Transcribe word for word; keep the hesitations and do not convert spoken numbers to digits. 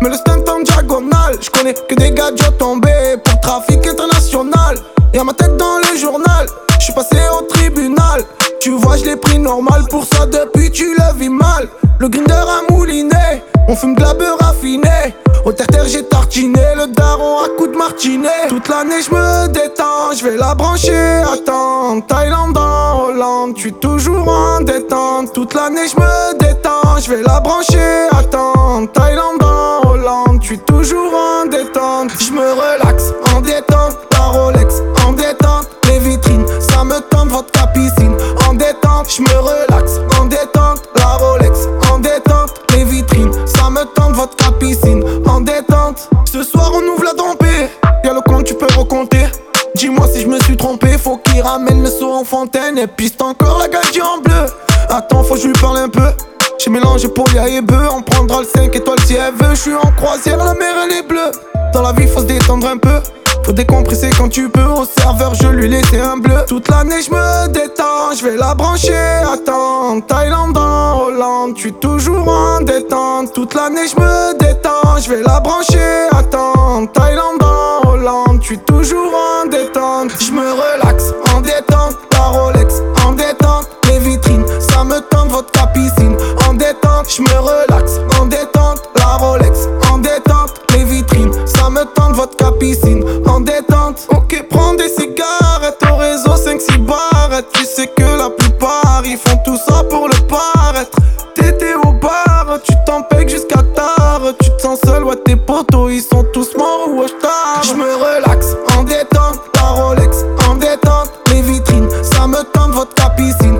mais le stunt en diagonale. J'connais que des gadgets tombés pour le trafic international. Y'a ma tête dans le journal, j'suis passé au tribunal. Tu vois j'l'ai pris normal, pour ça depuis tu le vis mal. Le grinder a mouliné, on fume de la beurre raffinée. Au terre-terre j'ai tartiné, le daron à coups de martinet. Toute l'année j'me détends, j'vais la brancher, attends. Thaïlande en Hollande, j'suis toujours en détente. Toute l'année j'me détends, j'vais la brancher, attends. Thaïlande en Hollande, j'suis toujours en détente. J'me relaxe, en détente, la Rolex, en détente. Les vitrines, ça me tente, votre piscine, en détente. J'me relaxe, en détente, la Rolex, en détente. Les vitrines, ça me tente, votre piscine, en détente. Ce soir on ouvre la dompée, y'a le compte, tu peux recompter. Dis-moi si je me suis trompé, faut qu'il ramène le seau en fontaine. Et piste encore la gadget en bleu. Attends, faut que je lui parle un peu. J'ai mélangé polia et bœuf, on prendra le cinq étoiles si elle veut. J'suis en croisière, la mer elle est bleue. Dans la vie faut se détendre un peu, faut décompresser quand tu peux. Au serveur je lui laissais un bleu. Toute l'année j'me détends, j'vais la brancher, attends. Thaïlande en Hollande, j'suis toujours en détente. Toute l'année j'me détends, j'vais la brancher, attends. Thaïlande en Hollande, j'suis toujours en détente. J'me relaxe, en détente, la Rolex, en détente. Les vitrines, ça me tente, votre piscine, en détente. J'me relaxe, en détente, la Rolex, en détente. Les vitrines, ça me tente, votre piscine, en détente. Ok, prends des cigarettes au réseau, cinq six barrettes. Tu sais que la plupart, ils font tout ça pour le paraître. T'étais au bar, tu t'en pèques jusqu'à tard. Tu te sens seul, ouais tes potos, ils sont tous morts ou je tard. J'me relaxe, en détente, la Rolex, en détente. Les vitrines, ça me tente, votre piscine,